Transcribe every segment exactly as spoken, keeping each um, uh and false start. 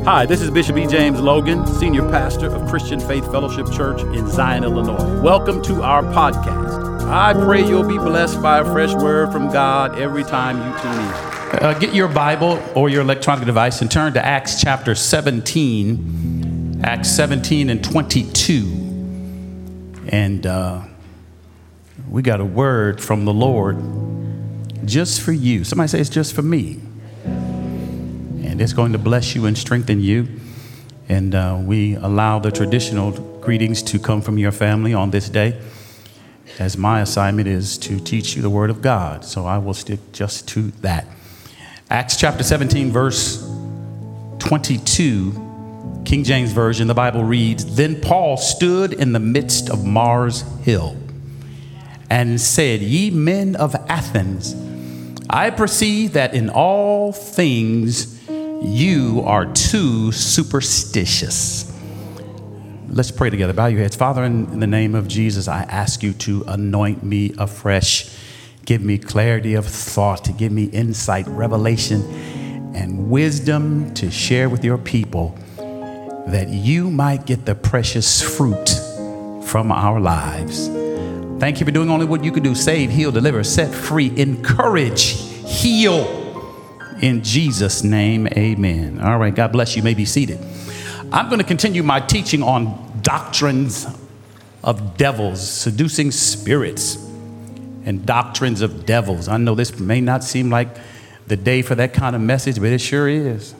Hi, this is Bishop E. James Logan, Senior Pastor of Christian Faith Fellowship Church in Zion, Illinois. Welcome to our podcast. I pray you'll be blessed by a fresh word from God every time you tune in. Uh, get your Bible or your electronic device and turn to Acts chapter seventeen, Acts seventeen and twenty-two. And uh, we got a word from the Lord just for you. Somebody say it's just for me. And it's going to bless you and strengthen you. And uh, we allow the traditional greetings to come from your family on this day, as my assignment is to teach you the word of God. So I will stick just to that. Acts chapter seventeen, verse twenty-two, King James Version, the Bible reads, "Then Paul stood in the midst of Mars Hill and said, Ye men of Athens, I perceive that in all things you are too superstitious." Let's pray together. Bow your heads. Father, in the name of Jesus, I ask you to anoint me afresh. Give me clarity of thought, to give me insight, revelation, and wisdom to share with your people, that you might get the precious fruit from our lives. Thank you for doing only what you can do. Save, heal, deliver, set free, encourage, heal. In Jesus' name, amen. All right, God bless you. You may be seated. I'm going to continue my teaching on doctrines of devils, seducing spirits, and doctrines of devils. I know this may not seem like the day for that kind of message, but it sure is.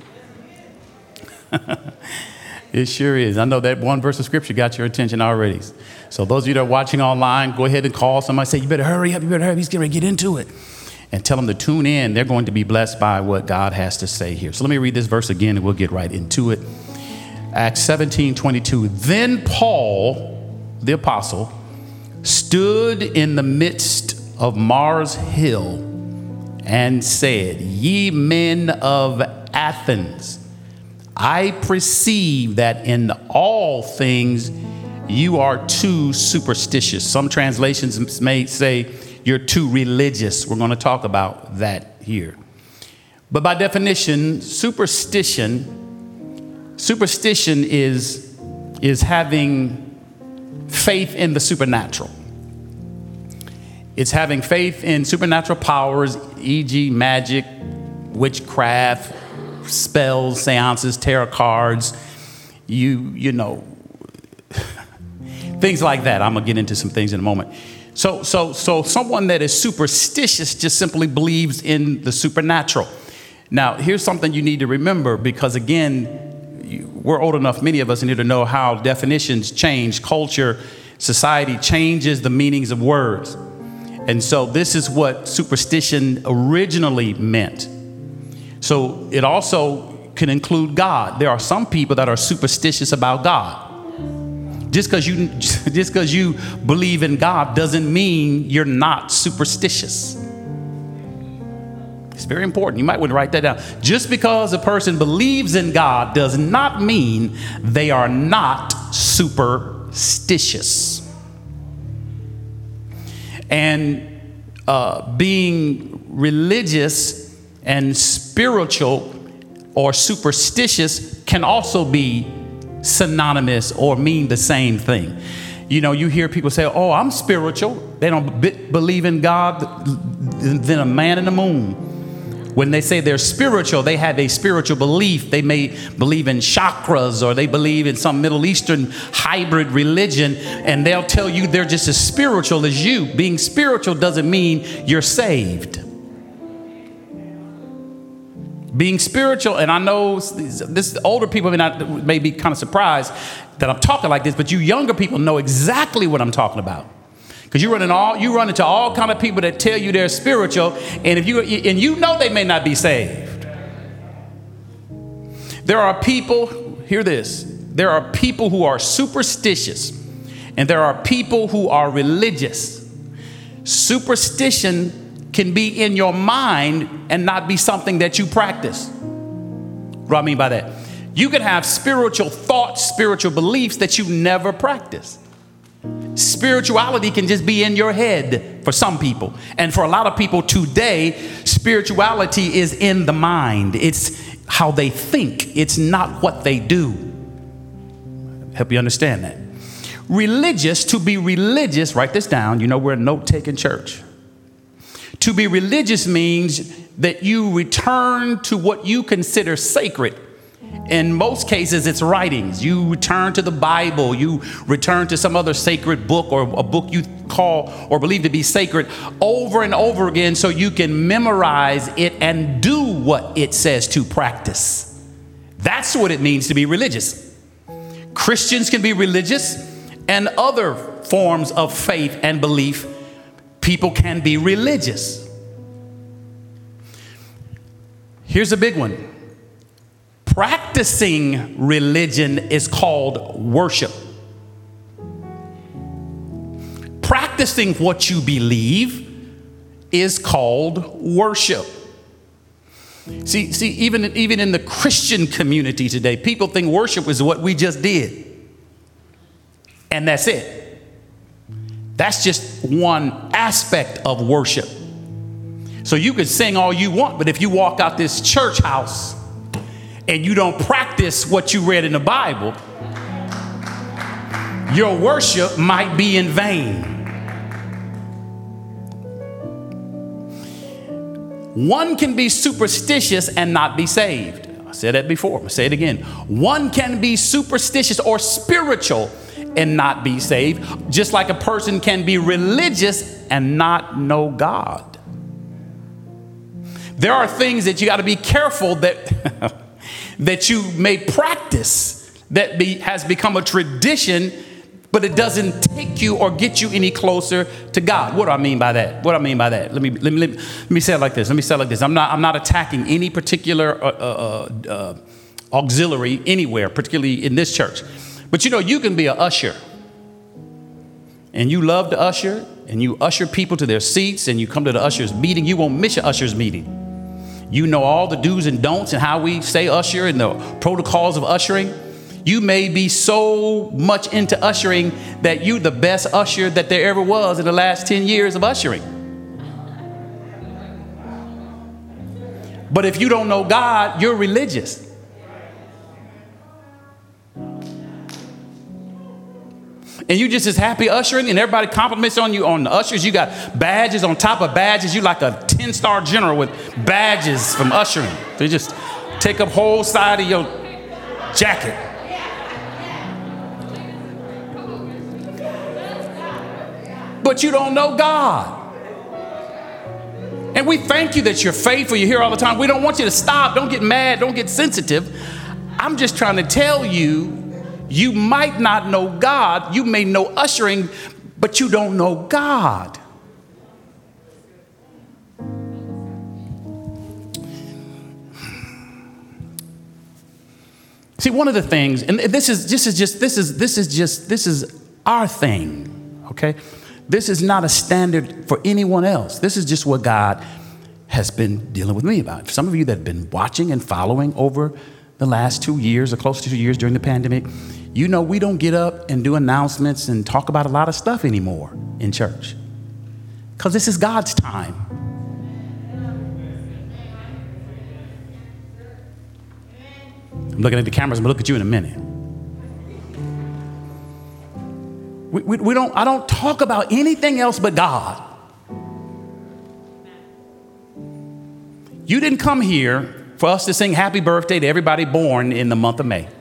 It sure is. I know that one verse of scripture got your attention already. So those of you that are watching online, go ahead and call somebody. Say, you better hurry up. You better hurry up. He's getting ready to get into it. And tell them to tune in. They're going to be blessed by what God has to say here. So let me read this verse again and we'll get right into it. Acts seventeen twenty-two. Then Paul, the apostle, stood in the midst of Mars Hill and said, Ye men of Athens, I perceive that in all things you are too superstitious. Some translations may say you're too religious. We're going to talk about that here. But by definition, superstition, superstition is, is having faith in the supernatural. It's having faith in supernatural powers, for example magic, witchcraft, spells, seances, tarot cards, you, you know, things like that. I'm going to get into some things in a moment. So, so, so someone that is superstitious just simply believes in the supernatural. Now, here's something you need to remember, because again, you, we're old enough, many of us need to know how definitions change. Culture, society changes the meanings of words. And so this is what superstition originally meant. So it also can include God. There are some people that are superstitious about God. Just because you just because you believe in God doesn't mean you're not superstitious. It's very important. You might want to write that down. Just because a person believes in God does not mean they are not superstitious. And uh, being religious and spiritual or superstitious can also be synonymous or mean the same thing. You know, you hear people say, oh, I'm spiritual. They don't b- believe in God than a man in the moon. When they say they're spiritual, they have a spiritual belief. They may believe in chakras, or they believe in some Middle Eastern hybrid religion, and they'll tell you they're just as spiritual as you. Being spiritual doesn't mean you're saved. Being spiritual, and I know this older people may not may be kind of surprised that I'm talking like this, but you younger people know exactly what I'm talking about, because you run in all you run into all kind of people that tell you they're spiritual, and if you and you know they may not be saved. There are people, hear this, there are people who are superstitious, and there are people who are religious. Superstition can be in your mind and not be something that you practice. What do I mean by that? You can have spiritual thoughts, spiritual beliefs that you never practice. Spirituality can just be in your head for some people. And for a lot of people today, spirituality is in the mind. It's how they think. It's not what they do. Help you understand that. Religious, to be religious, write this down. You know, we're a note-taking church. To be religious means that you return to what you consider sacred. In most cases, it's writings. You return to the Bible. You return to some other sacred book or a book you call or believe to be sacred over and over again so you can memorize it and do what it says to practice. That's what it means to be religious. Christians can be religious, and other forms of faith and belief, people can be religious. Here's a big one. Practicing religion is called worship. Practicing what you believe is called worship. See, see, even, even in the Christian community today, people think worship is what we just did. And that's it. That's just one aspect of worship. So you can sing all you want, but if you walk out this church house and you don't practice what you read in the Bible, your worship might be in vain. One can be superstitious and not be saved. I said that before. I'm going to say it again. One can be superstitious or spiritual and not be saved, just like a person can be religious and not know God. There are things that you got to be careful that that you may practice that be, has become a tradition, but it doesn't take you or get you any closer to God. What do I mean by that? What do I mean by that? Let me let me let me, let me say it like this. Let me say it like this. I'm not I'm not attacking any particular uh, uh, uh, auxiliary anywhere, particularly in this church. But you know, you can be an usher, and you love to usher, and you usher people to their seats, and you come to the usher's meeting. You won't miss your usher's meeting. You know all the do's and don'ts and how we say usher and the protocols of ushering. You may be so much into ushering that you're the best usher that there ever was in the last ten years of ushering. But if you don't know God, you're religious. And you just as happy ushering, and everybody compliments on you on the ushers. You got badges on top of badges. You like a ten-star general with badges from ushering. They just take up whole side of your jacket. But you don't know God. And we thank you that you're faithful. You're here all the time. We don't want you to stop. Don't get mad. Don't get sensitive. I'm just trying to tell you, you might not know God. You may know ushering, but you don't know God. See, one of the things, and this is this is just this is this is just this is our thing, okay? This is not a standard for anyone else. This is just what God has been dealing with me about. For some of you that have been watching and following over the last two years or close to two years during the pandemic, you know we don't get up and do announcements and talk about a lot of stuff anymore in church because this is God's time. I'm looking at the cameras. I'm going to look at you in a minute. We, we, we don't, I don't talk about anything else but God. You didn't come here for us to sing happy birthday to everybody born in the month of May.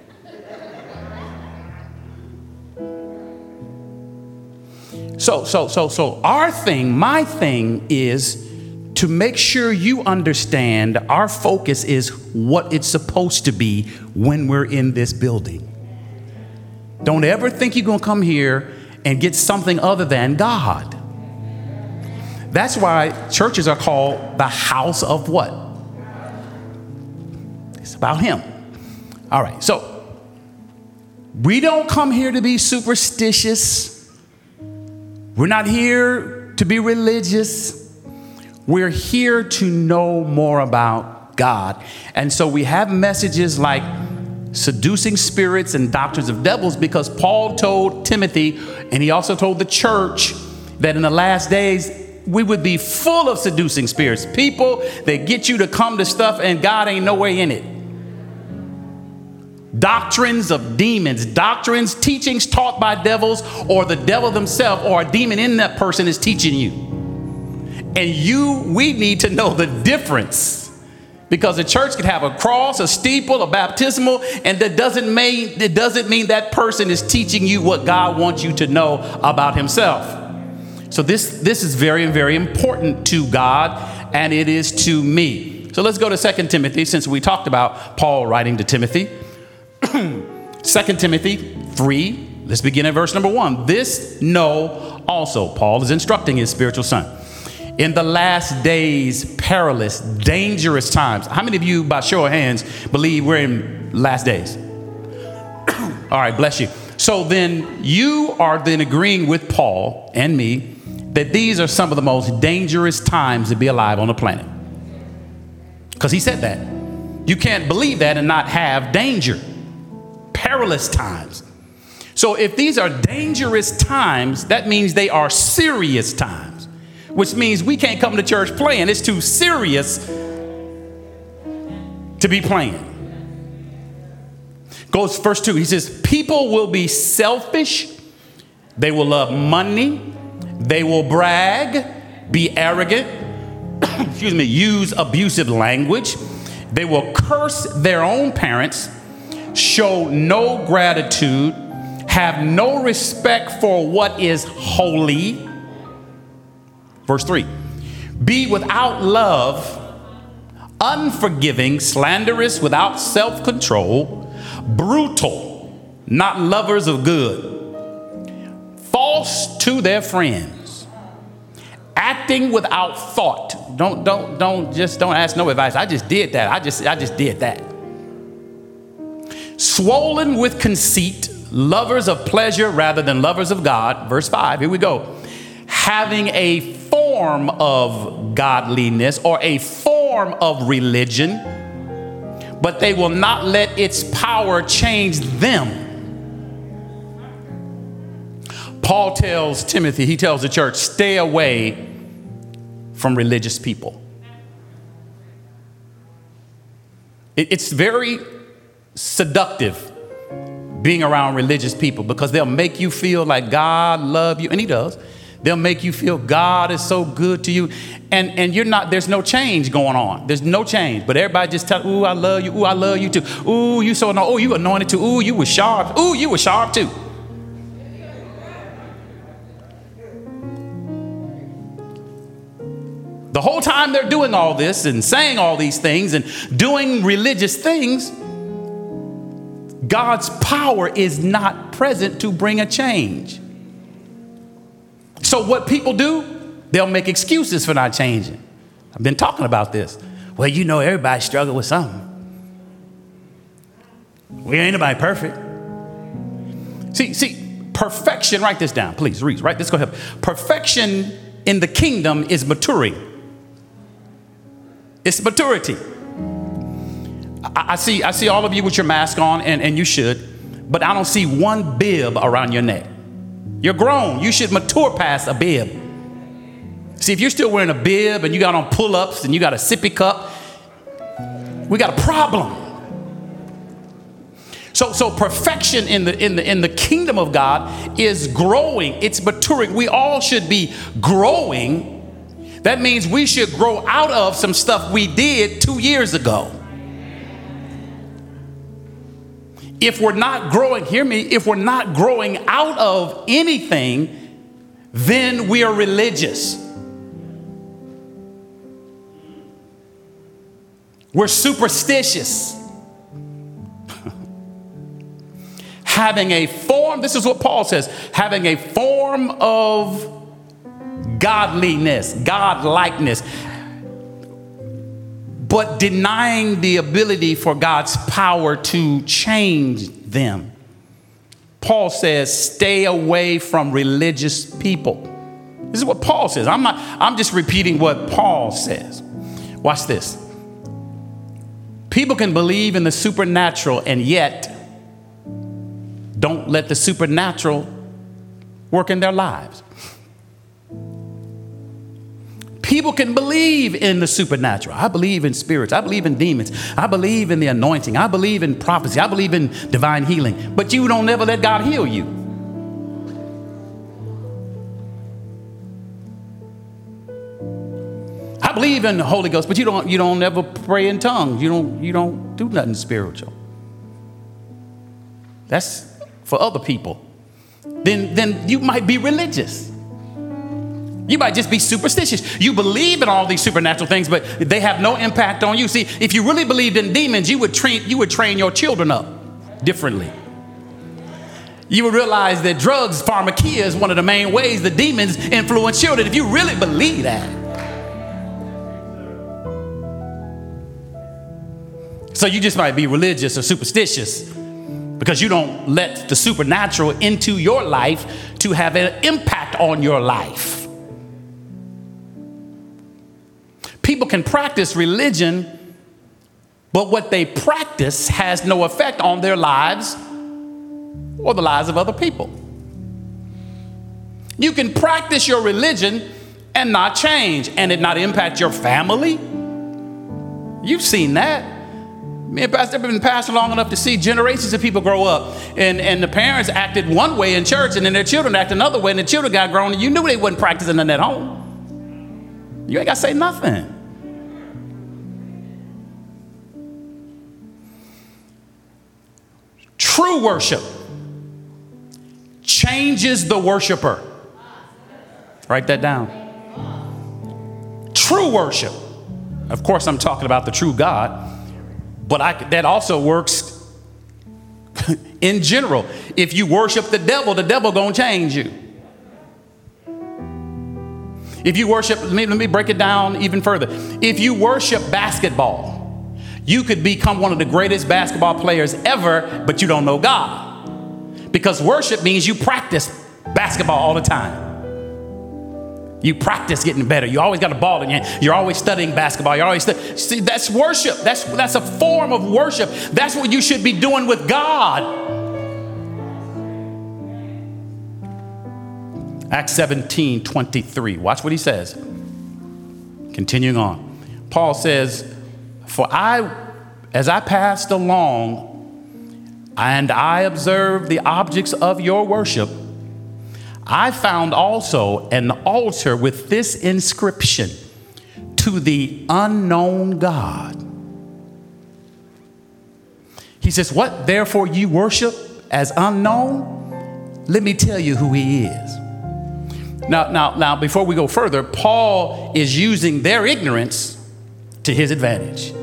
So, so, so, so our thing, my thing is to make sure you understand our focus is what it's supposed to be when we're in this building. Don't ever think you're going to come here and get something other than God. That's why churches are called the house of what? It's about Him. All right, so we don't come here to be superstitious. We're not here to be religious. We're here to know more about God. And so we have messages like seducing spirits and doctrines of devils because Paul told Timothy, and he also told the church, that in the last days we would be full of seducing spirits. People that get you to come to stuff and God ain't nowhere in it. doctrines of demons, doctrines, teachings taught by devils, or the devil themselves or a demon in that person is teaching you. And you, we need to know the difference, because the church could have a cross, a steeple, a baptismal, and that doesn't mean, it doesn't mean that person is teaching you what God wants you to know about himself. So this, this is very, very important to God, and it is to me. So let's go to Second Timothy, since we talked about Paul writing to Timothy. Second Timothy three, let's begin at verse number one. This know also, Paul is instructing his spiritual son. In the last days, perilous, dangerous times. How many of you, by show of hands, believe we're in last days? All right, bless you. So then you are then agreeing with Paul and me that these are some of the most dangerous times to be alive on the planet. Because he said that. You can't believe that and not have danger. Perilous times. So if these are dangerous times, that means they are serious times, which means we can't come to church playing. It's too serious to be playing. Goes verse two. He says, people will be selfish. They will love money. They will brag, be arrogant, excuse me, use abusive language. They will curse their own parents, show no gratitude, have no respect for what is holy. Verse three, be without love, unforgiving, slanderous, without self-control, brutal, not lovers of good, false to their friends, acting without thought. Don't, don't, don't, just don't ask no advice. I just did that. I just, I just did that. Swollen with conceit, lovers of pleasure rather than lovers of God. Verse five, here we go. Having a form of godliness or a form of religion, but they will not let its power change them. Paul tells Timothy, he tells the church, stay away from religious people. It, it's very seductive being around religious people, because they'll make you feel like God loves you, and he does. They'll make you feel God is so good to you, and and you're not. There's no change going on. There's no change, but everybody just tell, ooh, I love you. Ooh, I love you too. Ooh, you so anointed. Ooh, you anointed too. Ooh, you were sharp. Ooh, you were sharp too. The whole time they're doing all this and saying all these things and doing religious things, God's power is not present to bring a change. So what people do, they'll make excuses for not changing. I've been talking about this. Well, you know, everybody struggle with something. We ain't nobody perfect. See, see, perfection, write this down, please, read, write this, go ahead. Perfection in the kingdom is maturing. It's maturity. I, I see, I see all of you with your mask on, and, and you should, but I don't see one bib around your neck. You're grown. You should mature past a bib. See, if you're still wearing a bib and you got on pull-ups and you got a sippy cup, we got a problem. So, so perfection in the in the in the kingdom of God is growing. It's maturing. We all should be growing. That means we should grow out of some stuff we did two years ago. If we're not growing, hear me, if we're not growing out of anything, then we are religious. We're superstitious. Having a form, this is what Paul says, having a form of godliness, godlikeness, but denying the ability for God's power to change them. Paul says, stay away from religious people. This is what Paul says. I'm not, I'm just repeating what Paul says. Watch this. People can believe in the supernatural and yet don't let the supernatural work in their lives. People can believe in the supernatural. I believe in spirits. I believe in demons. I believe in the anointing. I believe in prophecy. I believe in divine healing. But you don't never let God heal you. I believe in the Holy Ghost, but you don't you don't ever pray in tongues. You don't you don't do nothing spiritual. That's for other people. Then then you might be religious. You might just be superstitious. You believe in all these supernatural things, but they have no impact on you. See, if you really believed in demons, you would train you would train your children up differently. You would realize that drugs, pharmakia, is one of the main ways the demons influence children. If you really believe that. So you just might be religious or superstitious because you don't let the supernatural into your life to have an impact on your life. People can practice religion, but what they practice has no effect on their lives or the lives of other people. You can practice your religion and not change, and it not impact your family. You've seen that. Me and Pastor have been pastored long enough to see generations of people grow up, and, and the parents acted one way in church, and then their children acted another way, and the children got grown, and you knew they wasn't practicing in at home. You ain't got to say nothing. True worship changes the worshiper. Write that down. True worship. Of course, I'm talking about the true God. But I, that also works in general. If you worship the devil, the devil gonna change you. If you worship, let me, let me break it down even further. If you worship basketball, you could become one of the greatest basketball players ever, but you don't know God. Because worship means you practice basketball all the time. You practice getting better. You always got a ball in your hand. You're always studying basketball. You're always stu- see. That's worship. That's that's a form of worship. That's what you should be doing with God. Acts seventeen twenty-three. Watch what he says. Continuing on, Paul says, "For I, as I passed along, and I observed the objects of your worship, I found also an altar with this inscription, to the unknown God." He says, "What therefore you worship as unknown? Let me tell you who he is." Now, now, now, before we go further, Paul is using their ignorance to his advantage.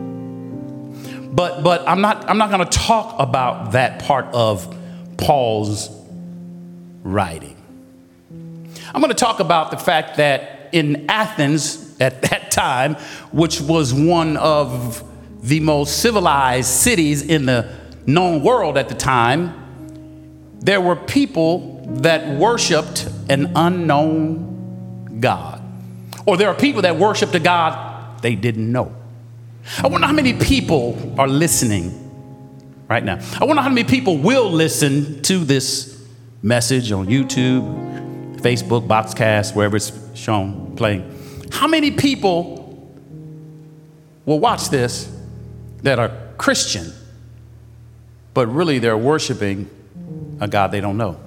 But, but I'm not, I'm not going to talk about that part of Paul's writing. I'm going to talk about the fact that in Athens at that time, which was one of the most civilized cities in the known world at the time, there were people that worshiped an unknown God. Or there are people that worshiped a God they didn't know. I wonder how many people are listening right now. I wonder how many people will listen to this message on YouTube, Facebook, Boxcast, wherever it's shown, playing. How many people will watch this that are Christian, but really they're worshiping a God they don't know?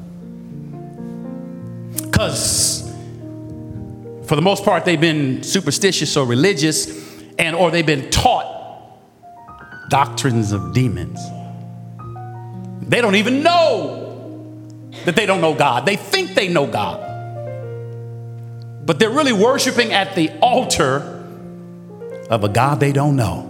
Because for the most part, they've been superstitious or religious, and or they've been taught doctrines of demons. They don't even know that they don't know God. They think they know God, but they're really worshiping at the altar of a God they don't know.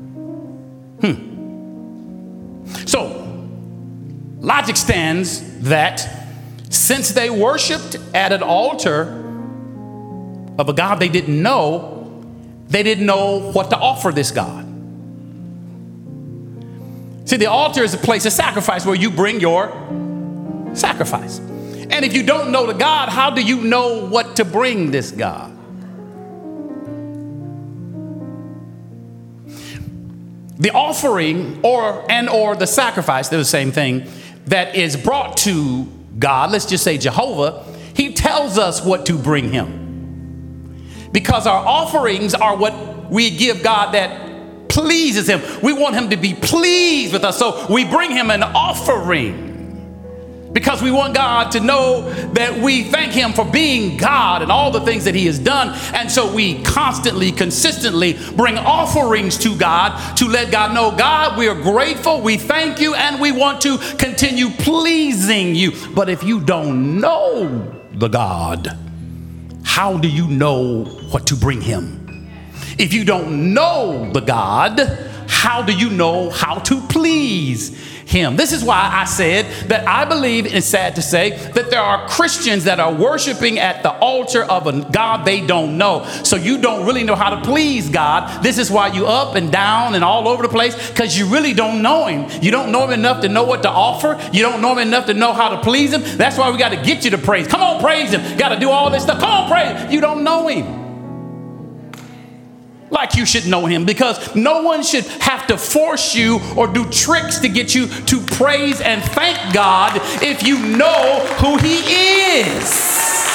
Hmm. So, logic stands that since they worshiped at an altar of a God they didn't know, they didn't know what to offer this God. See, the altar is a place of sacrifice where you bring your sacrifice. And if you don't know the God, how do you know what to bring this God? The offering or and or the sacrifice, they're the same thing, that is brought to God, let's just say Jehovah, he tells us what to bring him. Because our offerings are what we give God that pleases him. We want him to be pleased with us. So we bring him an offering because we want God to know that we thank him for being God and all the things that he has done. And so we constantly, consistently bring offerings to God to let God know, God, we are grateful. We thank you. And we want to continue pleasing you. But if you don't know the God, how do you know what to bring him? If you don't know the God, how do you know how to please him? This is why I said that I believe, and it's sad to say, that there are Christians that are worshiping at the altar of a God they don't know. So you don't really know how to please God. This is why you up and down and all over the place, because you really don't know him. You don't know him enough to know what to offer. You don't know him enough to know how to please him. That's why we got to get you to praise. Come on, praise him. Got to do all this stuff. Come on, praise. You don't know him like you should know him, because no one should have to force you or do tricks to get you to praise and thank God if you know who he is.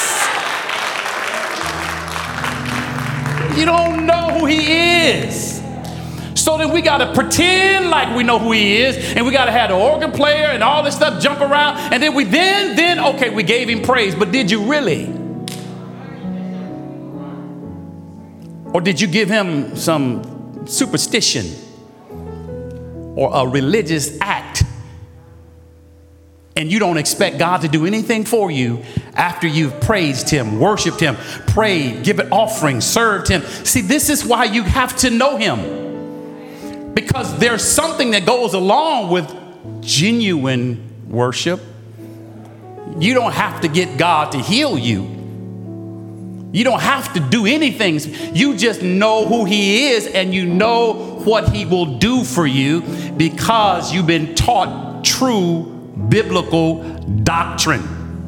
You don't know who he is. So then we got to pretend like we know who he is, and we got to have the organ player and all this stuff jump around, and then we then then okay, we gave him praise, but did you really? Or did you give him some superstition or a religious act, and you don't expect God to do anything for you after you've praised him, worshiped him, prayed, given offerings, served him? See, this is why you have to know him, because there's something that goes along with genuine worship. You don't have to get God to heal you. You don't have to do anything. You just know who he is, and you know what he will do for you because you've been taught true biblical doctrine.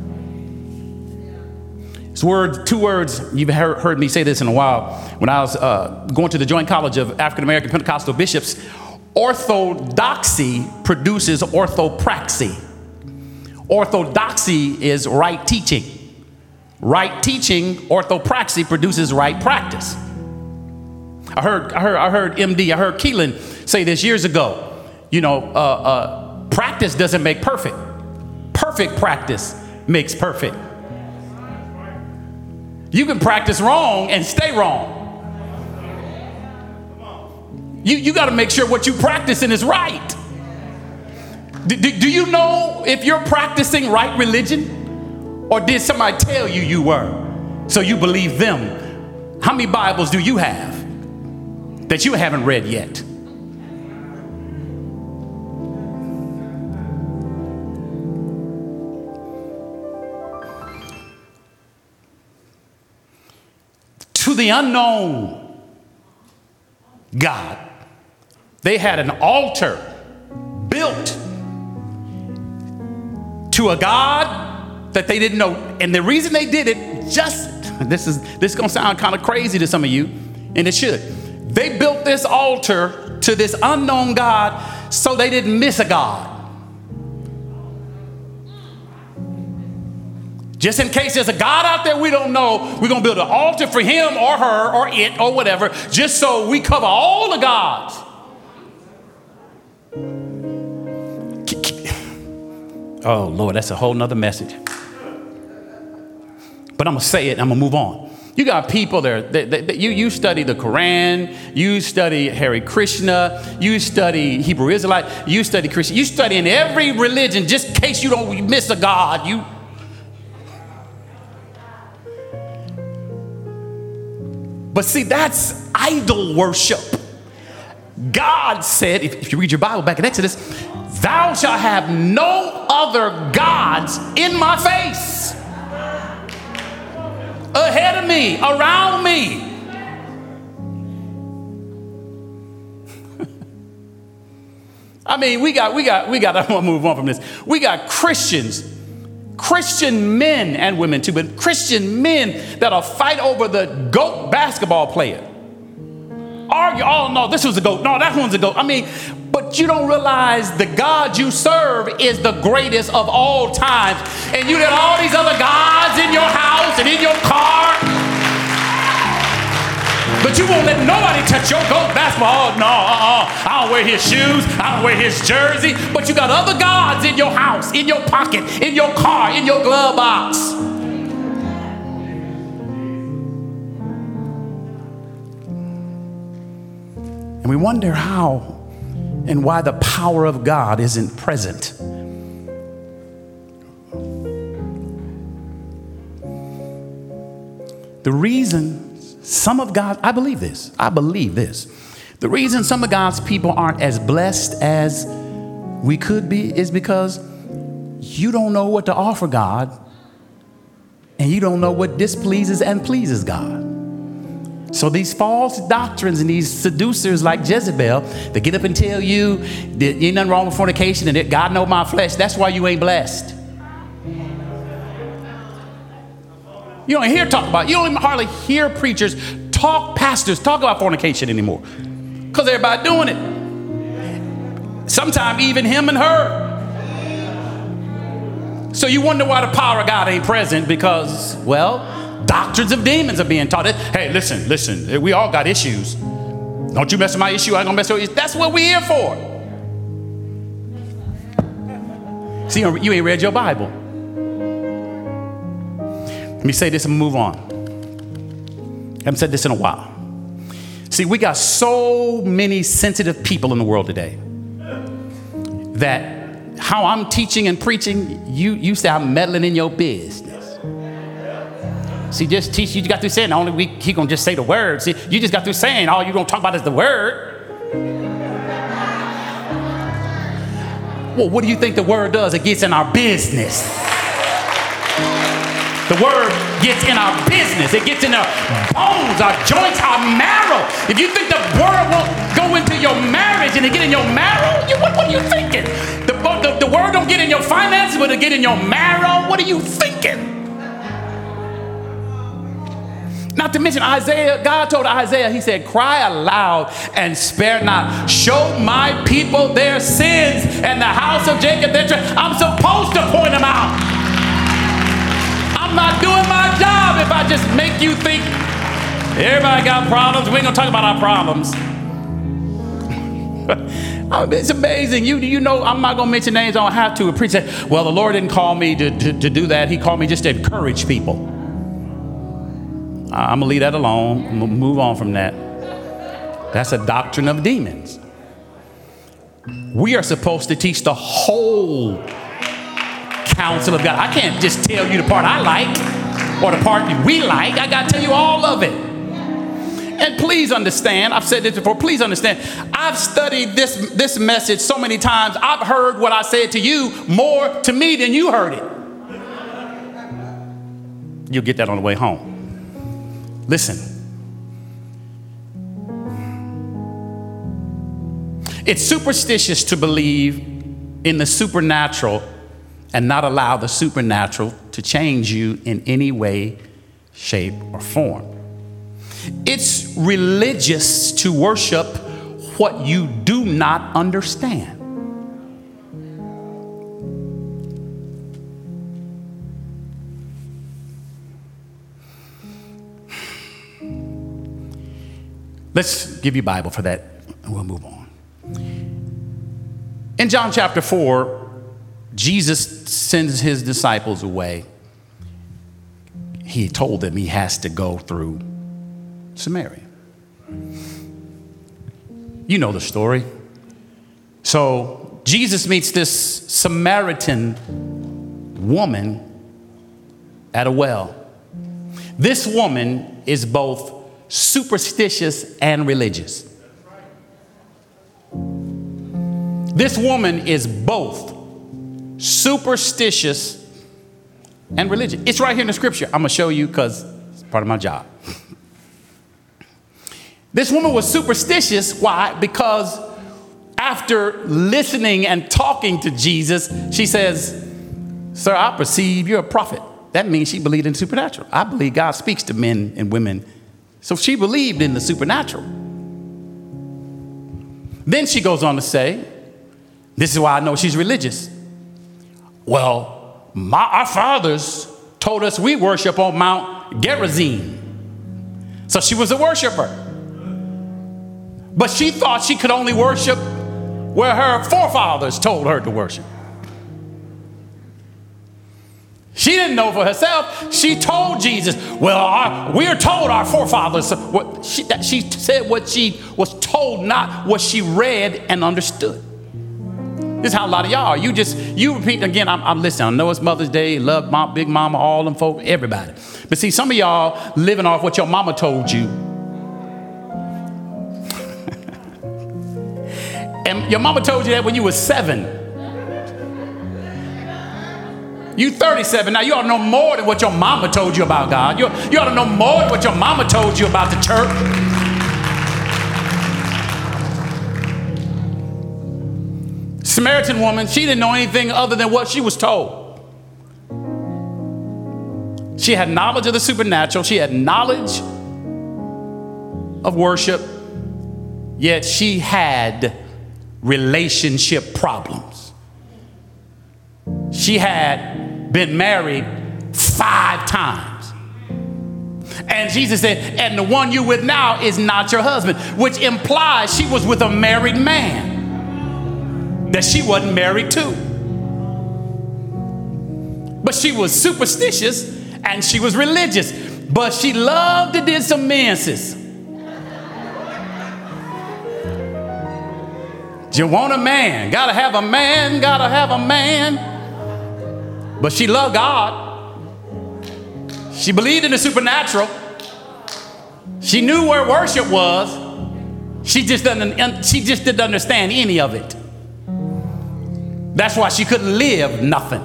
It's word, two words. You've heard, heard me say this in a while. When I was uh, going to the Joint College of African American Pentecostal Bishops, orthodoxy produces orthopraxy. Orthodoxy is right teaching. Right teaching, orthopraxy, produces right practice. I heard, I heard, I heard M D, I heard Keelan say this years ago. You know, uh, uh, practice doesn't make perfect. Perfect practice makes perfect. You can practice wrong and stay wrong. You, you got to make sure what you're practicing is right. Do, do, do you know if you're practicing right religion? Or did somebody tell you you were, so you believe them? How many Bibles do you have that you haven't read yet? To the unknown God, they had an altar built to a God that they didn't know. And the reason they did it, just, this is this is gonna sound kind of crazy to some of you, and it should. They built this altar to this unknown God so they didn't miss a God. Just in case there's a God out there we don't know, we're gonna build an altar for him or her or it or whatever, just so we cover all the gods. Oh Lord, that's a whole nother message. But I'm going to say it and I'm going to move on. You got people there, that, that, that you, you study the Quran, you study Hare Krishna, you study Hebrew Israelite, you study Christian, you study in every religion just in case you don't miss a God. You. But see, that's idol worship. God said, if, if you read your Bible back in Exodus, thou shalt have no other gods in my face. Ahead of me, around me. I mean, we got, we got, we got, I'm gonna move on from this. We got Christians, Christian men and women too, but Christian men that'll fight over the GOAT basketball player. Argue, oh no, this was a GOAT. No, that one's a GOAT. I mean, but you don't realize the God you serve is the greatest of all times. And you got all these other gods in your house and in your car. But you won't let nobody touch your gold basketball. Oh, no, uh-uh. I don't wear his shoes. I don't wear his jersey. But you got other gods in your house, in your pocket, in your car, in your glove box. And we wonder how and why the power of God isn't present. The reason some of God, I believe this, I believe this. The reason some of God's people aren't as blessed as we could be is because you don't know what to offer God, and you don't know what displeases and pleases God. So these false doctrines and these seducers like Jezebel, they get up and tell you that ain't nothing wrong with fornication and that God know my flesh. That's why you ain't blessed. You don't hear talk about, you don't even hardly hear preachers talk, pastors talk about fornication anymore. Because everybody doing it. Sometimes even him and her. So you wonder why the power of God ain't present, because, well, doctrines of demons are being taught. Hey, listen, listen, we all got issues. Don't you mess with my issue, I ain't gonna mess with you. That's what we're here for. See, you ain't read your Bible. Let me say this and move on. I haven't said this in a while. See, we got so many sensitive people in the world today that how I'm teaching and preaching, you, you say I'm meddling in your business. See, just teach, you got through saying, only we, he gonna just say the word. See, you just got through saying, all you gonna talk about is the word. Well, what do you think the word does? It gets in our business. The word gets in our business. It gets in our bones, our joints, our marrow. If you think the word won't go into your marriage and it get in your marrow, you, what, what are you thinking? The, the, the word don't get in your finances, but it get in your marrow. What are you thinking? Not to mention Isaiah, God told Isaiah, he said, cry aloud and spare not. Show my people their sins and the house of Jacob their tra- I'm supposed to point them out. I'm not doing my job if I just make you think everybody got problems. We ain't gonna talk about our problems. It's amazing. You, you know, I'm not gonna mention names. I don't have to. A preacher said, well, the Lord didn't call me to, to, to do that. He called me just to encourage people. I'm gonna leave that alone. I'm gonna move on from that. That's a doctrine of demons. We are supposed to teach the whole counsel of God. I can't just tell you the part I like or the part we like. I got to tell you all of it. And please understand, I've said this before, please understand, I've studied this, this message so many times. I've heard what I said to you more to me than you heard it. You'll get that on the way home. Listen. It's superstitious to believe in the supernatural and not allow the supernatural to change you in any way, shape, or form. It's religious to worship what you do not understand. Let's give you a Bible for that, and we'll move on. In John chapter four, Jesus sends his disciples away. He told them he has to go through Samaria. You know the story. So Jesus meets this Samaritan woman at a well. This woman is both superstitious and religious. This woman is both superstitious and religious. It's right here in the scripture. I'm going to show you because it's part of my job. This woman was superstitious. Why? Because after listening and talking to Jesus, she says, sir, I perceive you're a prophet. That means she believed in the supernatural. I believe God speaks to men and women. So she believed in the supernatural. Then she goes on to say, this is why I know she's religious. Well, my, our fathers told us we worship on Mount Gerizim. So she was a worshiper. But she thought she could only worship where her forefathers told her to worship. She didn't know for herself. She told Jesus, well, our, we are told our forefathers. What she, that she said what she was told, not what she read and understood. This is how a lot of y'all are. You just, you repeat again, I'm, I'm listening. I know it's Mother's Day. Love my big mama, all them folk, everybody. But see, some of y'all living off what your mama told you. And your mama told you that when you were seven. You thirty-seven now. You ought to know more than what your mama told you about God. You, you ought to know more than what your mama told you about the church. Samaritan woman, she didn't know anything other than what she was told. She had knowledge of the supernatural. She had knowledge of worship. Yet she had relationship problems. She had been married five times. And Jesus said, and the one you with now is not your husband, which implies she was with a married man that she wasn't married to. But she was superstitious and she was religious, but she loved to do some menses. You want a man, gotta have a man, gotta have a man. But she loved God. She believed in the supernatural. She knew where worship was. She just doesn't, she just didn't understand any of it. That's why she couldn't live nothing.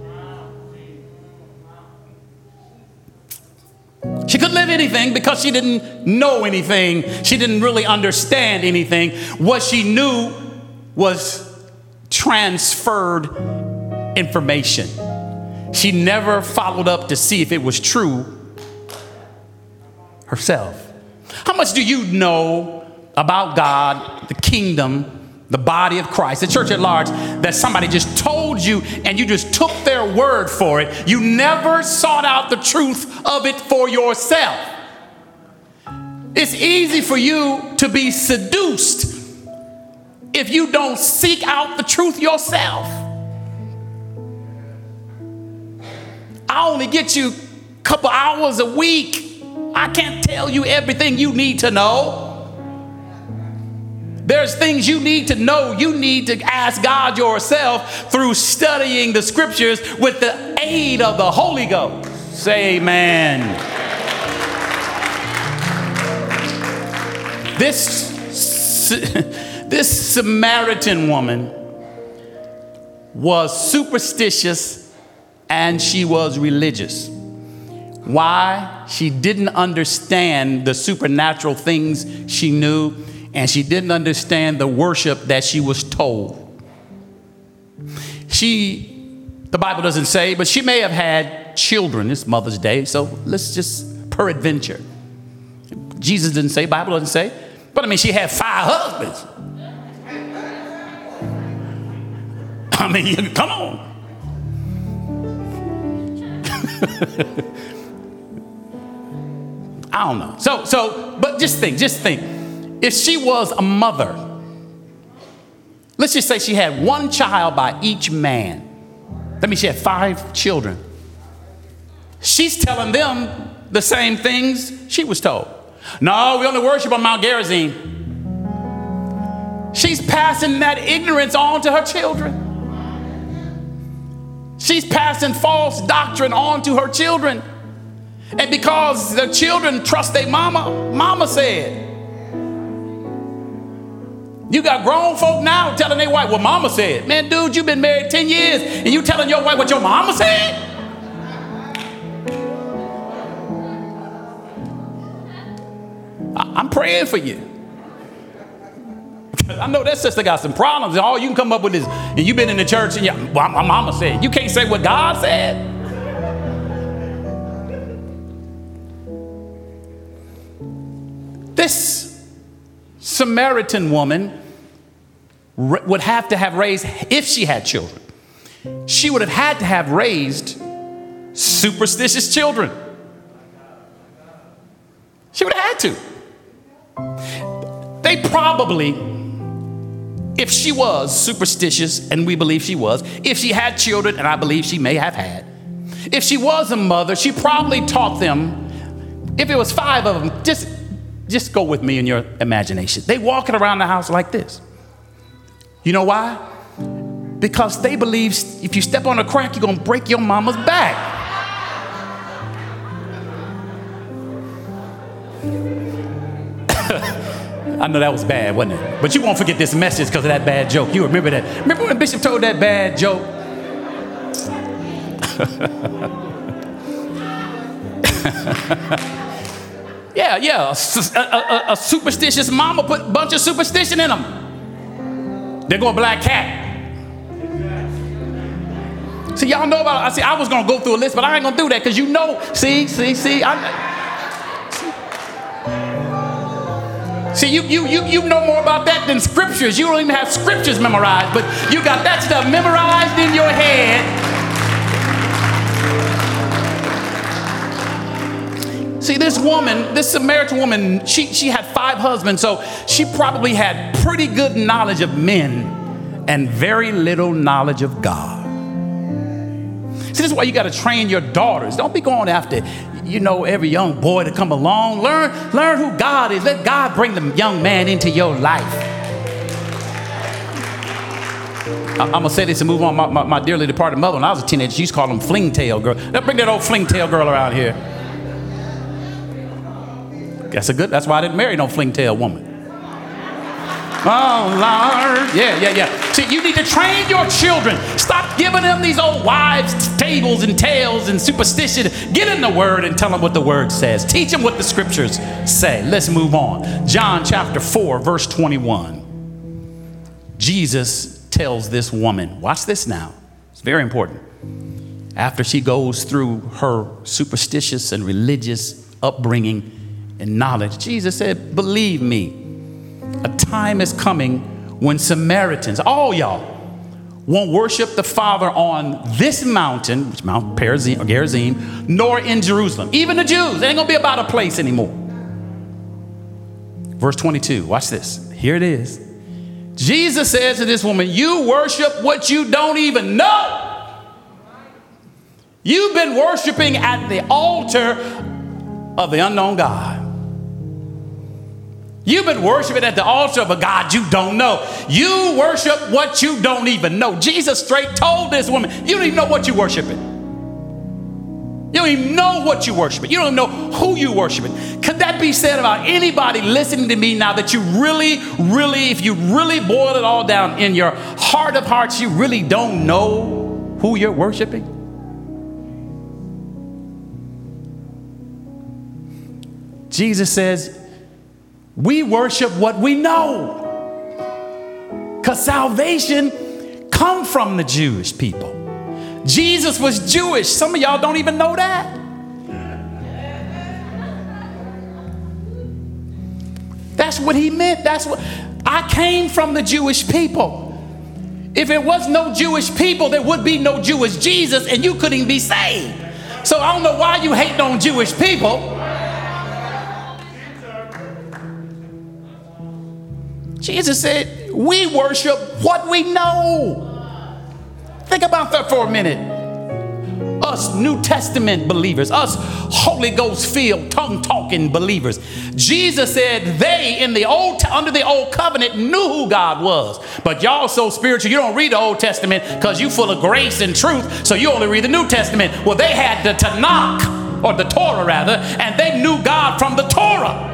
She couldn't live anything because she didn't know anything. She didn't really understand anything. What she knew was transferred information. She never followed up to see if it was true herself. How much do you know about God, the kingdom, the body of Christ, the church at large, that somebody just told you and you just took their word for it? You never sought out the truth of it for yourself. It's easy for you to be seduced if you don't seek out the truth yourself. I only get you a couple hours a week. I can't tell you everything you need to know. There's things you need to know. You need to ask God yourself through studying the scriptures with the aid of the Holy Ghost. Say amen. This This Samaritan woman was superstitious and she was religious. Why? She didn't understand the supernatural things she knew, and she didn't understand the worship that she was told. She, the Bible doesn't say, but she may have had children. It's Mother's Day, so let's just peradventure. Jesus didn't say, Bible doesn't say, but I mean, she had five husbands. I mean, come on. I don't know. So, so, but just think, just think. If she was a mother, let's just say she had one child by each man. That means she had five children. She's telling them the same things she was told. No, we only worship on Mount Gerizim. She's passing that ignorance on to her children. She's passing false doctrine on to her children. And because the children trust their mama, mama said. You got grown folk now telling their wife what mama said. Man, dude, you've been married ten years and you telling your wife what your mama said? I'm praying for you. I know that sister got some problems, and all you can come up with is, and you've been in the church, and you, well, my mama said. You can't say what God said. This Samaritan woman would have to have raised, if she had children, she would have had to have raised superstitious children. She would have had to. They they probably, if she was superstitious, and we believe she was, if she had children, and I believe she may have had, if she was a mother, she probably taught them, if it was five of them, just, just go with me in your imagination. They walking around the house like this. You know why? Because they believe if you step on a crack, you're going to break your mama's back. I know that was bad, wasn't it? But you won't forget this message because of that bad joke. You remember that. Remember when Bishop told that bad joke? yeah, yeah. A, a, a superstitious mama put a bunch of superstition in them. They're going black cat. See, y'all know about, I see, I was going to go through a list, but I ain't going to do that because you know, see, see, see, I, See, you, you, you, you know more about that than scriptures. You don't even have scriptures memorized, but you got that stuff memorized in your head. See, this woman, this Samaritan woman, she, she had five husbands, so she probably had pretty good knowledge of men and very little knowledge of God. See, this is why you got to train your daughters. Don't be going after, you know, every young boy to come along. Learn, learn who God is. Let God bring the young man into your life. I, I'm going to say this and move on. My, my, my dearly departed mother, when I was a teenager, she used to call them fling tail girl. Let's bring that old fling tail girl around here. That's a good, that's why I didn't marry no fling tail woman. Oh, Lord. Yeah, yeah, yeah. See, you need to train your children. Stop giving them these old wives' tables and tales and superstition. Get in the word and tell them what the word says. Teach them what the scriptures say. Let's move on. John chapter four, verse twenty-one. Jesus tells this woman, watch this now. It's very important. After she goes through her superstitious and religious upbringing and knowledge, Jesus said, believe me, a time is coming when Samaritans, all y'all, won't worship the Father on this mountain, which Mount Perazim, or Gerizim, nor in Jerusalem. Even the Jews, it ain't gonna be about a place anymore. Verse twenty-two, watch this. Here it is. Jesus says to this woman, you worship what you don't even know. You've been worshiping at the altar of the unknown God. You've been worshiping at the altar of a God you don't know. You worship what you don't even know. Jesus straight told this woman, you don't even know what you're worshiping. You don't even know what you're worshiping. You don't even know who you're worshiping. Could that be said about anybody listening to me now that you really, really, if you really boil it all down in your heart of hearts, you really don't know who you're worshiping? Jesus says, we worship what we know. Because salvation comes from the Jewish people. Jesus was Jewish. Some of y'all don't even know that. That's what he meant. That's what I came from, the Jewish people. If it was no Jewish people, there would be no Jewish Jesus, and you couldn't be saved. So I don't know why you hate on Jewish people. Jesus said, we worship what we know. Think about that for a minute. Us New Testament believers, us Holy Ghost filled, tongue talking believers. Jesus said they in the old, under the old covenant knew who God was. But y'all so spiritual, you don't read the Old Testament because you full of grace and truth. So you only read the New Testament. Well, they had the Tanakh, or the Torah rather, and they knew God from the Torah.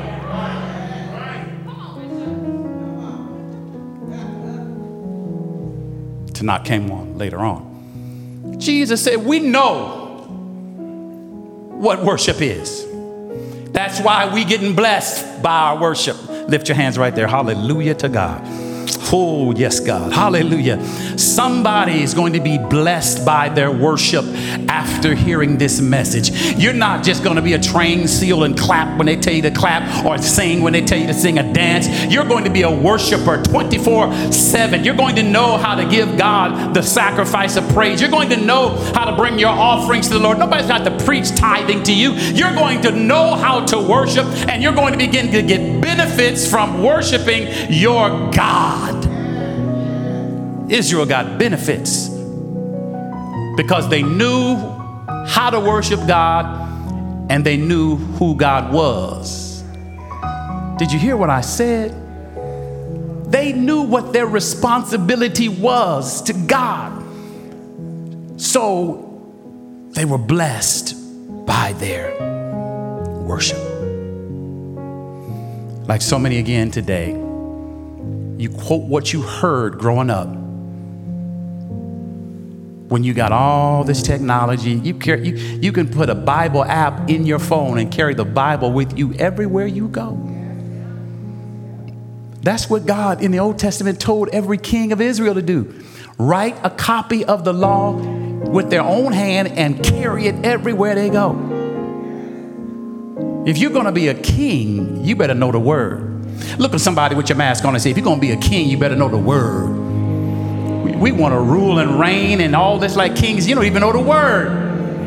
Tanakh came on later on. Jesus said, we know what worship is. That's why we getting blessed by our worship. Lift your hands right there. Hallelujah to God. Oh, yes, God. Hallelujah. Somebody is going to be blessed by their worship after hearing this message. You're not just going to be a trained seal and clap when they tell you to clap or sing when they tell you to sing a dance. You're going to be a worshiper twenty-four seven. You're going to know how to give God the sacrifice of praise. You're going to know how to bring your offerings to the Lord. Nobody's got to preach tithing to you. You're going to know how to worship, and you're going to begin to get benefits from worshiping your God. Israel got benefits because they knew how to worship God and they knew who God was. Did you hear what I said? They knew what their responsibility was to God. So they were blessed by their worship. Like so many again today, you quote what you heard growing up. When you got all this technology, you, carry, you, you can put a Bible app in your phone and carry the Bible with you everywhere you go. That's what God in the Old Testament told every king of Israel to do. Write a copy of the law with their own hand and carry it everywhere they go. If you're going to be a king, you better know the word. Look at somebody with your mask on and say, if you're going to be a king, you better know the word. We, we want to rule and reign and all this like kings. You don't even know the word.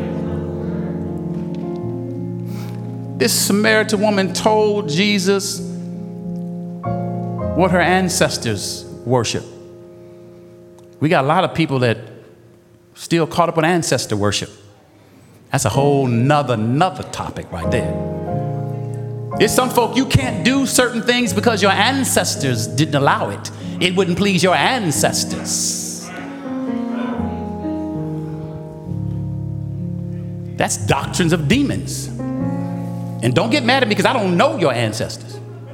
This Samaritan woman told Jesus what her ancestors worship. We got a lot of people that still caught up with ancestor worship. That's a whole nother, nother topic right there. There's some folk, you can't do certain things because your ancestors didn't allow it. It wouldn't please your ancestors. That's doctrines of demons. And don't get mad at me because I don't know your ancestors.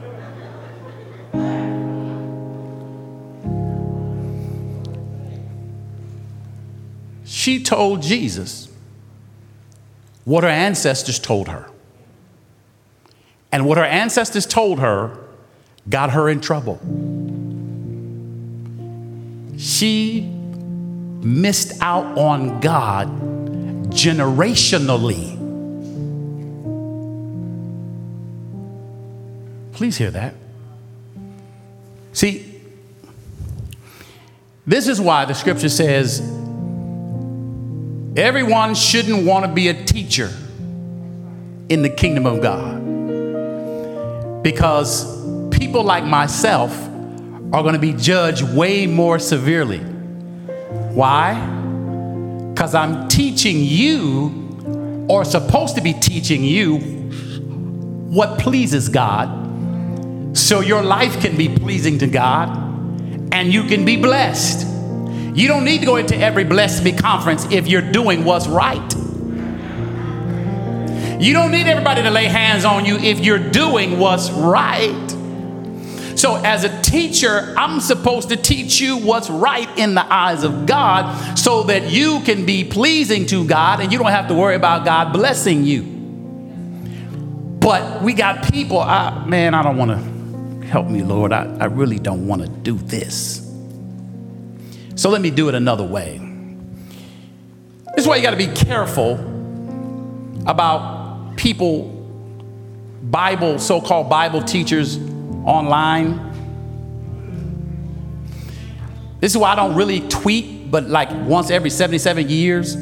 She told Jesus what her ancestors told her. And what her ancestors told her got her in trouble. She missed out on God generationally. Please hear that. See, this is why the scripture says everyone shouldn't want to be a teacher in the kingdom of God. Because people like myself are going to be judged way more severely. Why? Because I'm teaching you, or supposed to be teaching you, what pleases God, so your life can be pleasing to God and you can be blessed. You don't need to go into every Bless Me conference if you're doing what's right. You don't need everybody to lay hands on you if you're doing what's right. So as a teacher, I'm supposed to teach you what's right in the eyes of God so that you can be pleasing to God and you don't have to worry about God blessing you. But we got people, I, man, I don't want to, help me, Lord. I, I really don't want to do this. So let me do it another way. This is why you got to be careful about people, Bible, so-called Bible teachers online. This is why I don't really tweet, but like once every seventy-seven years.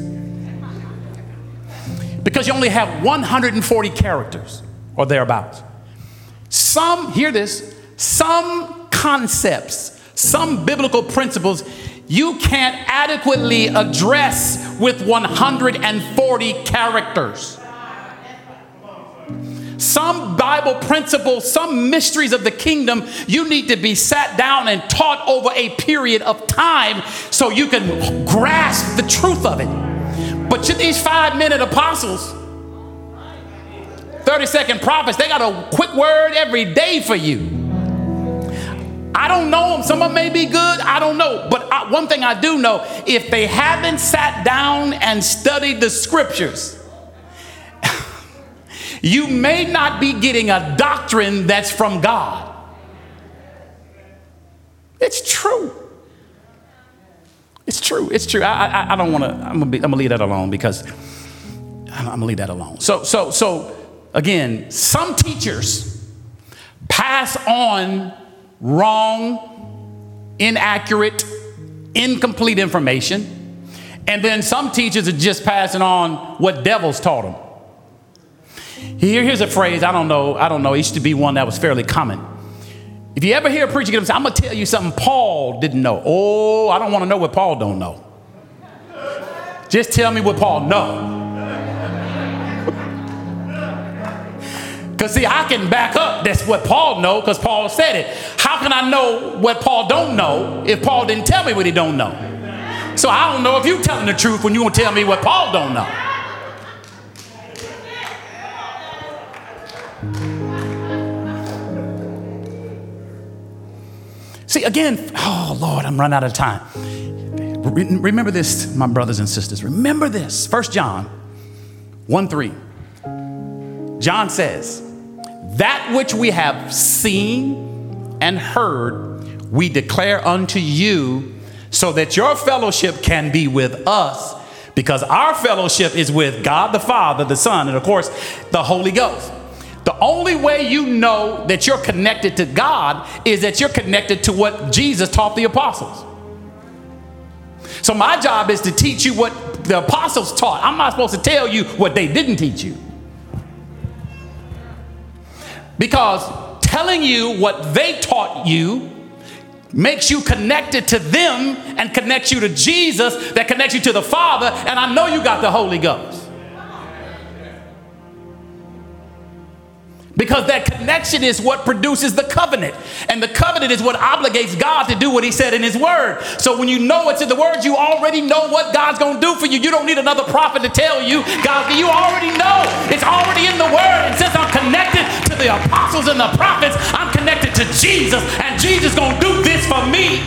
Because you only have one hundred forty characters or thereabouts. Some, hear this, some concepts, some biblical principles you can't adequately address with one hundred forty characters. Some Bible principles, some mysteries of the kingdom, you need to be sat down and taught over a period of time so you can grasp the truth of it. But these five-minute apostles, thirty-second prophets, they got a quick word every day for you. I don't know them. Some of them may be good. I don't know. But I, one thing I do know, if they haven't sat down and studied the scriptures, you may not be getting a doctrine that's from God. It's true. It's true. It's true. I, I, I don't want to, I'm going to I'm going to leave that alone because I'm going to leave that alone. So, so, so again, some teachers pass on wrong, inaccurate, incomplete information. And then some teachers are just passing on what devils taught them. Here, here's a phrase. I don't know. I don't know. It used to be one that was fairly common. If you ever hear a preacher get up and say, I'm going to tell you something Paul didn't know. Oh, I don't want to know what Paul don't know. Just tell me what Paul know. Because see, I can back up that's what Paul know because Paul said it. How can I know what Paul don't know if Paul didn't tell me what he don't know? So I don't know if you're telling the truth when you won't tell me what Paul don't know. See, again, oh, Lord, I'm running out of time. Remember this, my brothers and sisters. Remember this. First John one three. John says, that which we have seen and heard, we declare unto you so that your fellowship can be with us, because our fellowship is with God the Father, the Son, and of course, the Holy Ghost. The only way you know that you're connected to God is that you're connected to what Jesus taught the apostles. So my job is to teach you what the apostles taught. I'm not supposed to tell you what they didn't teach you. Because telling you what they taught you makes you connected to them and connects you to Jesus, that connects you to the Father, and I know you got the Holy Ghost. Because that connection is what produces the covenant. And the covenant is what obligates God to do what he said in his word. So when you know what's in the word, you already know what God's going to do for you. You don't need another prophet to tell you. God, you already know. It's already in the word. And since I'm connected to the apostles and the prophets, I'm connected to Jesus. And Jesus is going to do this for me.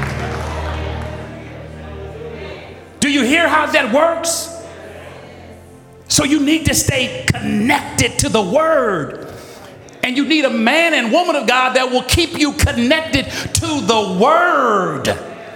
Do you hear how that works? So you need to stay connected to the word. And you need a man and woman of God that will keep you connected to the word.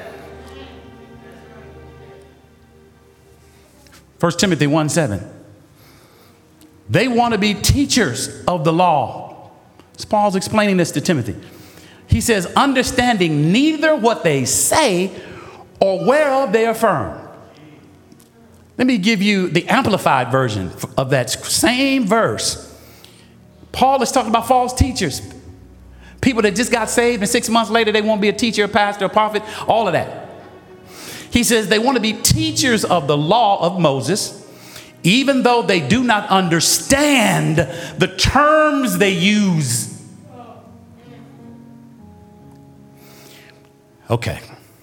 First Timothy one seven. They want to be teachers of the law. So Paul's explaining this to Timothy. He says, understanding neither what they say or whereof they affirm. Let me give you the amplified version of that same verse. Paul is talking about false teachers. People that just got saved and six months later they want to be a teacher, a pastor, a prophet, all of that. He says they want to be teachers of the law of Moses, even though they do not understand the terms they use. Okay.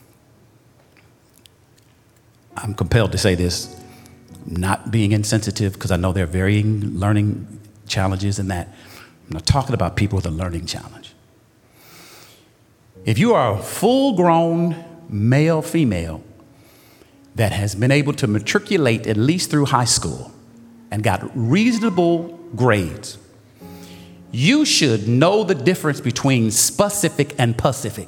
I'm compelled to say this, not being insensitive, because I know there are varying learning challenges in that. I'm not talking about people with a learning challenge. If you are a full-grown male, female that has been able to matriculate at least through high school and got reasonable grades, you should know the difference between specific and pacific.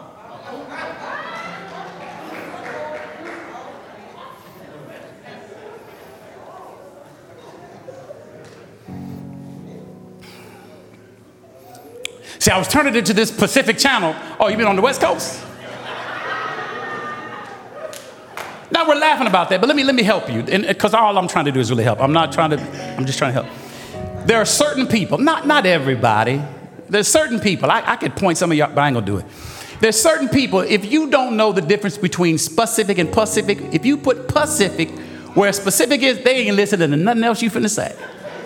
See, I was turning into this Pacific channel. Oh, you been on the West Coast? Now we're laughing about that, but let me let me help you, and because all I'm trying to do is really help. I'm not trying to. I'm just trying to help. There are certain people, not not everybody. There's certain people. I, I could point some of y'all, but I ain't gonna do it. There's certain people. If you don't know the difference between specific and pacific, if you put pacific where specific is, they ain't listening to nothing else you finna say.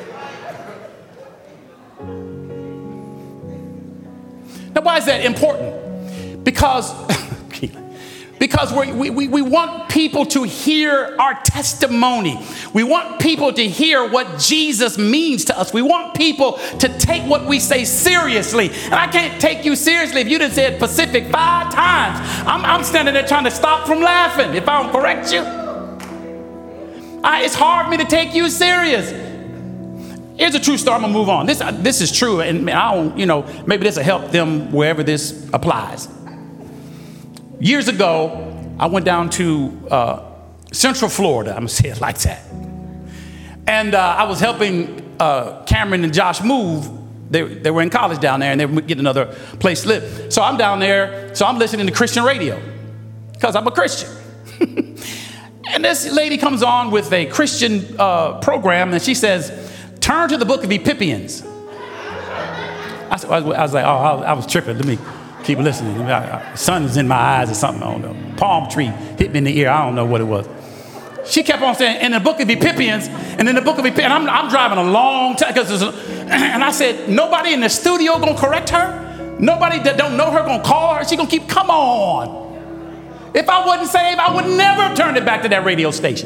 Now, why is that important? Because, because we, we, we want people to hear our testimony. We want people to hear what Jesus means to us. We want people to take what we say seriously. And I can't take you seriously if you done said Pacific five times. I'm, I'm standing there trying to stop from laughing if I don't correct you. I, it's hard for me to take you serious. Here's a true story. I'm gonna move on. This this is true, and I don't, you know, maybe this will help them wherever this applies. Years ago, I went down to uh, Central Florida. I'm going to say it like that. And uh, I was helping uh, Cameron and Josh move. They, they were in college down there, and they were getting another place to live. So I'm down there. So I'm listening to Christian radio because I'm a Christian. And this lady comes on with a Christian uh, program, and she says, turn to the book of Ephesians. I, I was like, oh, I, I was tripping. Let me keep listening. The sun is in my eyes or something. I don't know. Palm tree hit me in the ear. I don't know what it was. She kept on saying, in the book of Ephesians, and in the book of Ephesians, and I'm, I'm driving a long time, because and I said, nobody in the studio gonna correct her? Nobody that don't know her gonna call her? She gonna keep, come on. If I wasn't saved, I would never have turned it back to that radio station.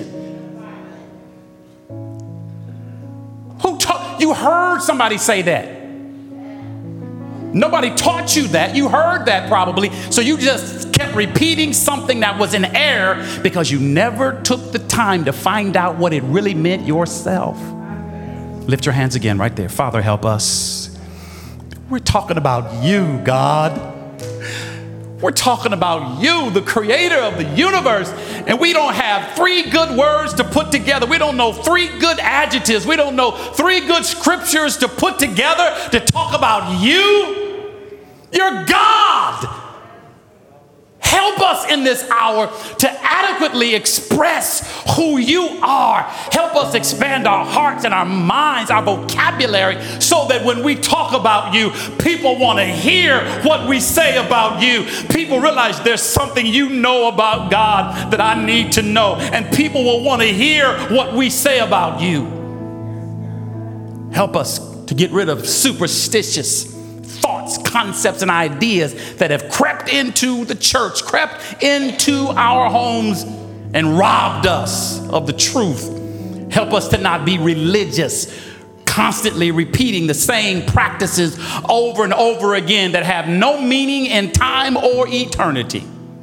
Who taught? You heard somebody say that. Nobody taught you that. You heard that probably. So you just kept repeating something that was in error because you never took the time to find out what it really meant yourself. Lift your hands again right there. Father, help us. We're talking about you, God. We're talking about you, the creator of the universe, and we don't have three good words to put together. We don't know three good adjectives. We don't know three good scriptures to put together to talk about you. You're God. Help us in this hour to adequately express who you are. Help us expand our hearts and our minds, our vocabulary, so that when we talk about you, people want to hear what we say about you. People realize there's something you know about God that I need to know, and people will want to hear what we say about you. Help us to get rid of superstitious thoughts, concepts, and ideas that have crept into the church, crept into our homes, and robbed us of the truth. Help us to not be religious, constantly repeating the same practices over and over again that have no meaning in time or eternity.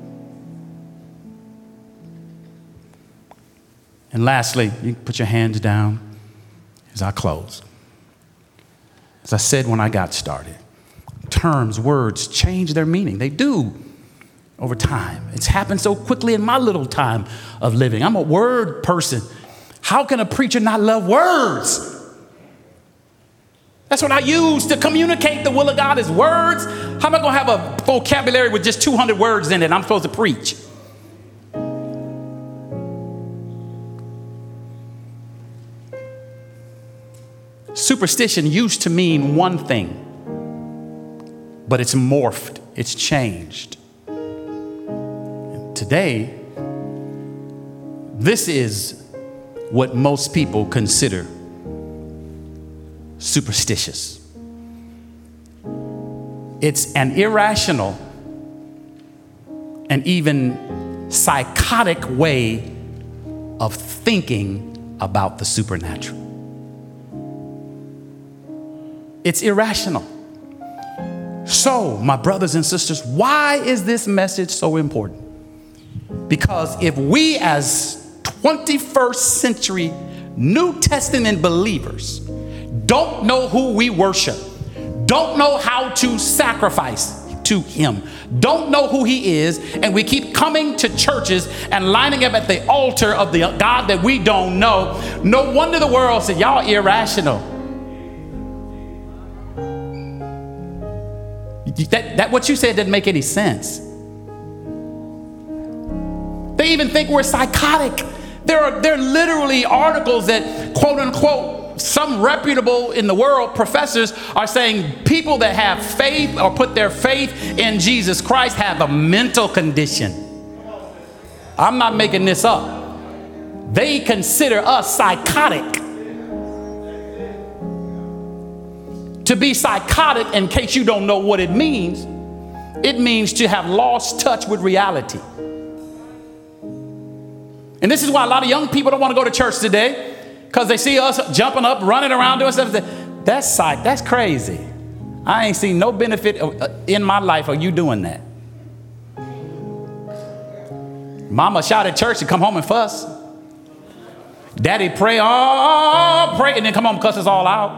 And lastly, you can put your hands down as I close. As I said when I got started, terms, words change their meaning. They do over time. It's happened so quickly in my little time of living. I'm a word person. How can a preacher not love words? That's what I use to communicate the will of God is words. How am I going to have a vocabulary with just two hundred words in it? I'm supposed to preach. Superstition used to mean one thing, but it's morphed, it's changed. And today, this is what most people consider superstitious. It's an irrational and even psychotic way of thinking about the supernatural. It's irrational. So, my brothers and sisters, why is this message so important? Because if we as twenty-first century New Testament believers don't know who we worship, don't know how to sacrifice to him, don't know who he is, and we keep coming to churches and lining up at the altar of the God that we don't know, no wonder the world said, y'all irrational. That, that what you said didn't make any sense. They even think we're psychotic. There are there are literally articles that, quote unquote, some reputable in the world professors are saying people that have faith or put their faith in Jesus Christ have a mental condition. I'm not making this up. They consider us psychotic. To be psychotic, in case you don't know what it means, it means to have lost touch with reality. And this is why a lot of young people don't want to go to church today, because they see us jumping up, running around doing stuff. That's psych. That's crazy. I ain't seen no benefit in my life of you doing that. Mama shout at church and come home and fuss. Daddy pray, oh, pray, and then come home and cuss us all out.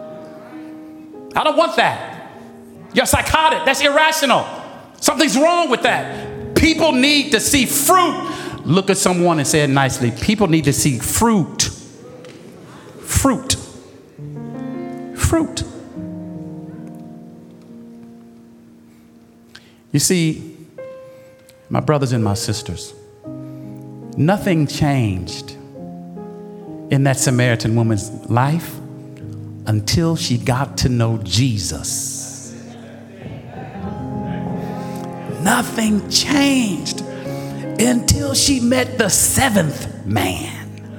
I don't want that. You're psychotic. That's irrational. Something's wrong with that. People need to see fruit. Look at someone and say it nicely. People need to see fruit. Fruit. Fruit. You see, my brothers and my sisters, nothing changed in that Samaritan woman's life until she got to know Jesus. Nothing changed until she met the seventh man.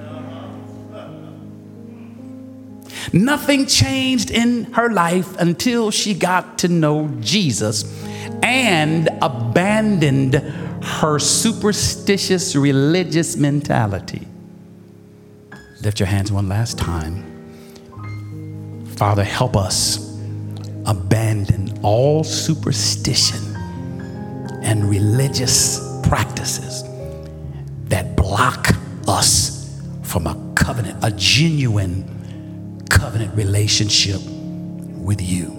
Nothing changed in her life until she got to know Jesus and abandoned her superstitious religious mentality. Lift your hands one last time. Father, help us abandon all superstition and religious practices that block us from a covenant, a genuine covenant relationship with you.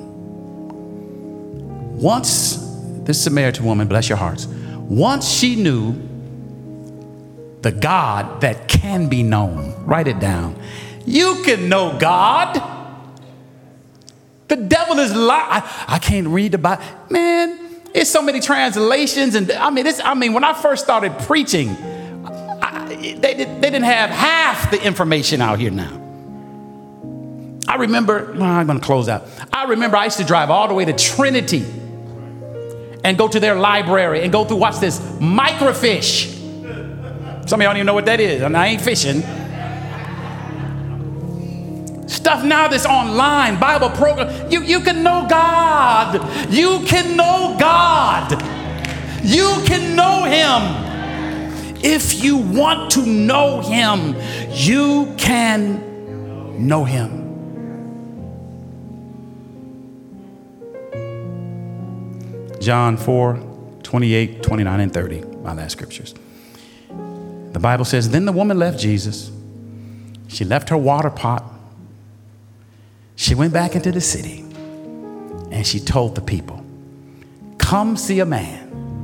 Once this Samaritan woman, bless your hearts, once she knew the God that can be known, write it down. You can know God. The devil is lying. I, I can't read the Bible. Man, it's so many translations. And I mean, it's, I mean, when I first started preaching, I, they, did, they didn't have half the information out here now. I remember, well, I'm going to close out. I remember I used to drive all the way to Trinity and go to their library and go through, watch this, microfiche. Some of y'all don't even know what that is. I mean, I ain't fishing. Stuff now that's online, Bible program. You, you can know God. You can know God. You can know him. If you want to know him, you can know him. John four, twenty-eight, twenty-nine, and thirty, my last scriptures. The Bible says, then the woman left Jesus. She left her water pot. She went back into the city and she told the people, come see a man.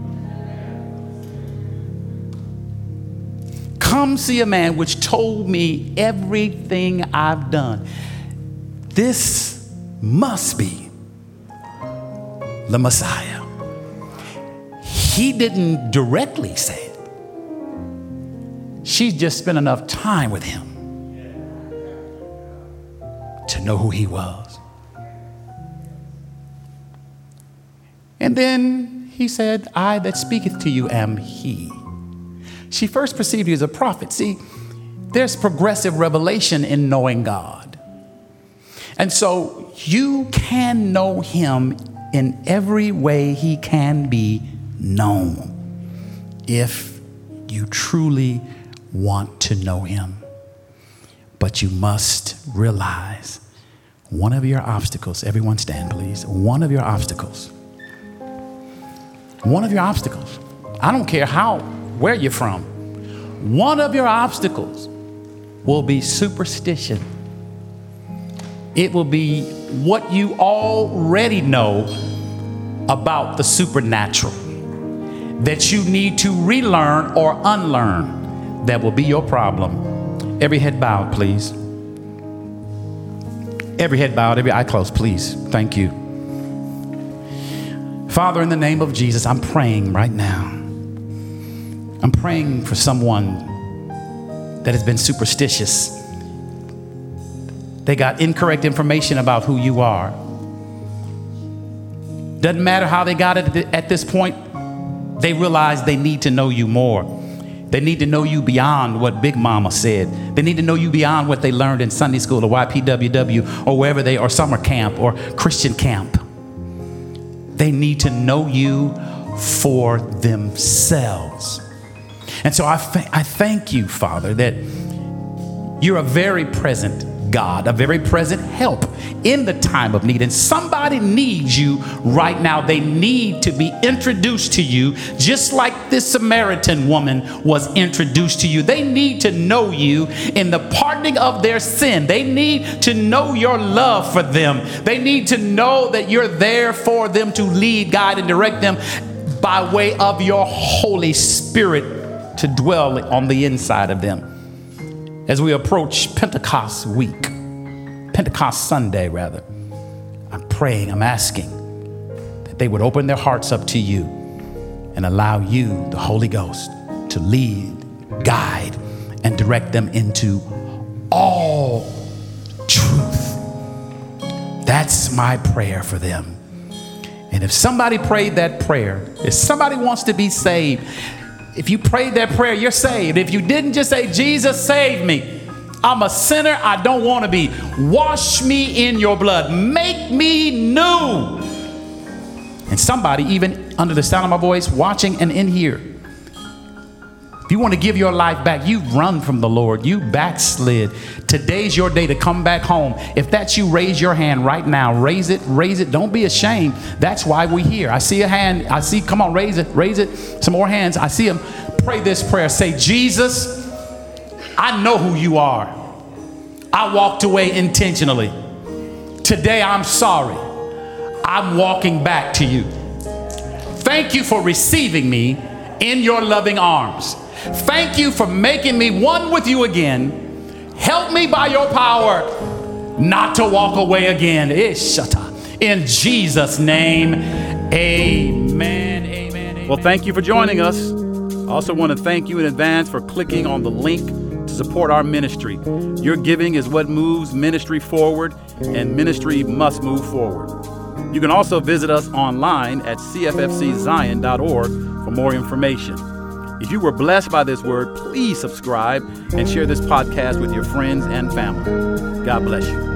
Come see a man which told me everything I've done. This must be the Messiah. He didn't directly say it. She just spent enough time with him to know who he was. And then he said, I that speaketh to you am he. She first perceived you as a prophet. See, there's progressive revelation in knowing God. And so you can know him in every way he can be known if you truly want to know him. But you must realize one of your obstacles, everyone stand please, one of your obstacles, one of your obstacles, I don't care how, where you're from, one of your obstacles will be superstition. It will be what you already know about the supernatural that you need to relearn or unlearn. That will be your problem. Every head bowed, please. Every head bowed, every eye closed, please. Thank you. Father, in the name of Jesus, I'm praying right now. I'm praying for someone that has been superstitious. They got incorrect information about who you are. Doesn't matter how they got it at this point. They realize they need to know you more. They need to know you beyond what Big Mama said. They need to know you beyond what they learned in Sunday school or Y P W W or wherever they are, summer camp or Christian camp. They need to know you for themselves. And so I, th- I thank you, Father, that you're a very present God, a very present help in the time of need. And somebody needs you right now. They need to be introduced to you just like this Samaritan woman was introduced to you. They need to know you in the pardoning of their sin. They need to know your love for them. They need to know that you're there for them to lead, guide, and direct them by way of your Holy Spirit to dwell on the inside of them. As we approach Pentecost week, Pentecost Sunday rather, I'm praying, I'm asking that they would open their hearts up to you and allow you, the Holy Ghost, to lead, guide, and direct them into all truth. That's my prayer for them. And if somebody prayed that prayer, if somebody wants to be saved, if you prayed that prayer, you're saved. If you didn't, just say, Jesus, save me. I'm a sinner. I don't want to be. Wash me in your blood. Make me new. And somebody, even under the sound of my voice, watching and in here, if you want to give your life back, you run from the Lord, you backslid. Today's your day to come back home. If that's you, raise your hand right now. Raise it, raise it. Don't be ashamed. That's why we're here. I see a hand. I see, come on, raise it, raise it. Some more hands. I see them. Pray this prayer. Say, Jesus, I know who you are. I walked away intentionally. Today, I'm sorry. I'm walking back to you. Thank you for receiving me in your loving arms. Thank you for making me one with you again. Help me by your power not to walk away again. In Jesus' name, amen, amen. Well, thank you for joining us. I also want to thank you in advance for clicking on the link to support our ministry. Your giving is what moves ministry forward, and ministry must move forward. You can also visit us online at c f f c zion dot org for more information. If you were blessed by this word, please subscribe and share this podcast with your friends and family. God bless you.